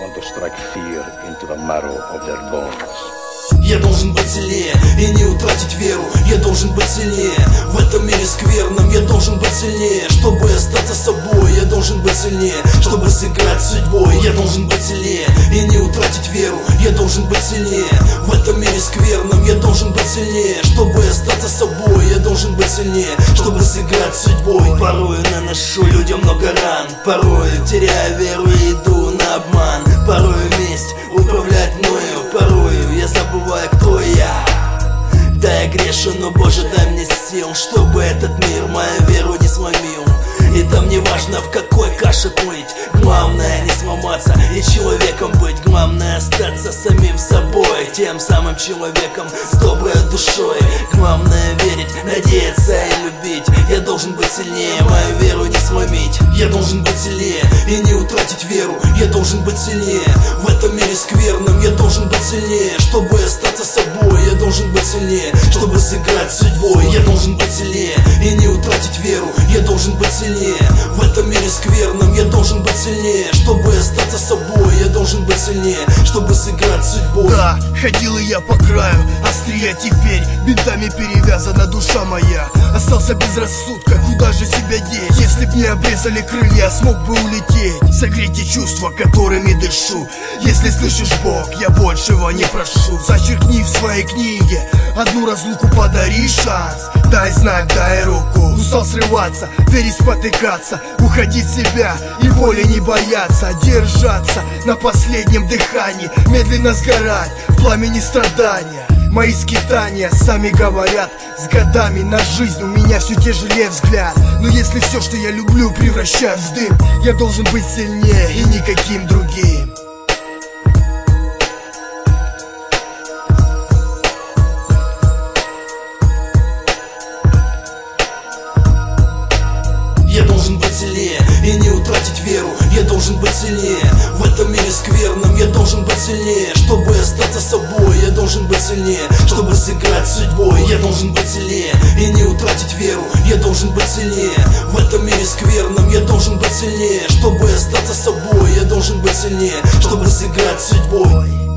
and to strike fear into the marrow of their bones. Я должен быть сильнее и не утратить веру. Я должен быть сильнее в этом мире скверном. Я должен быть сильнее, чтобы остаться собой. Я должен быть сильнее, чтобы сыграть судьбой. Я должен быть сильнее и не утратить веру. Я должен быть сильнее в этом мире скверном. Я должен быть сильнее, чтобы остаться собой. Я должен быть сильнее, чтобы сыграть судьбой. Порою наношу людям много ран, порою теряю веру и иду на обман. Порою месть управляет мною, порою я забываю, кто я. Да, я грешен, но Боже, дай мне сил, чтобы этот мир мою веру не сломил. И там не важно, в какой каше плыть, главное не сломаться и человеком быть. Главное остаться самим собой, тем самым человеком с доброй душой. Главное верить, надеяться и любить. Я должен быть сильнее, мою веру не сломить. Я должен быть сильнее и не утратить веру. Я должен быть сильнее в этом мире скверном. Я должен быть сильнее, чтобы остаться собой. Я должен быть сильнее, чтобы сыграть судьбой. Я должен быть сильнее и не утратить веру. Я должен быть сильнее в этом мире скверном. Я должен быть сильнее, чтобы остаться собой. Я должен быть сильнее, чтобы сыграть судьбой. Да, ходил и я по краю, острия теперь бинтами перевязана душа моя. Остался без рассудка, куда же себя деть? Если б не обрезали крылья, смог бы улететь. Согрейте чувства, которыми дышу. Если слышишь, Бог, я большего не прошу. Зачеркни в своей книге одну разлуку, подари шанс. Дай знак, дай руку. Устал срываться, верить, спотыкаться, уходить в себя и боли не бояться. Держаться на последнем дыхании, медленно сгорать в пламени страдания. Мои скитания сами говорят, с годами на жизнь у меня все тяжелее взгляд. Но если все, что я люблю, превращаю в дым, я должен быть сильнее и никаким другим. Я должен быть сильнее и не утратить веру. Я должен быть сильнее в этом мире скверном. Я должен быть сильнее, чтобы остаться собой. Я должен быть сильнее, чтобы сыграть судьбой. Я должен быть сильнее и не утратить веру. Я должен быть сильнее в этом мире скверном. Я должен быть сильнее, чтобы остаться собой. Я должен быть сильнее, чтобы сыграть судьбой.